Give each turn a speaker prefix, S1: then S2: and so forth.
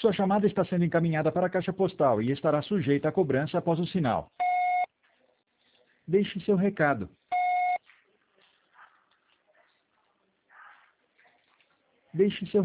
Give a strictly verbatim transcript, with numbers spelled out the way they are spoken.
S1: Sua chamada está sendo encaminhada para a caixa postal e estará sujeita a cobrança após o sinal. Deixe seu recado. Deixe seu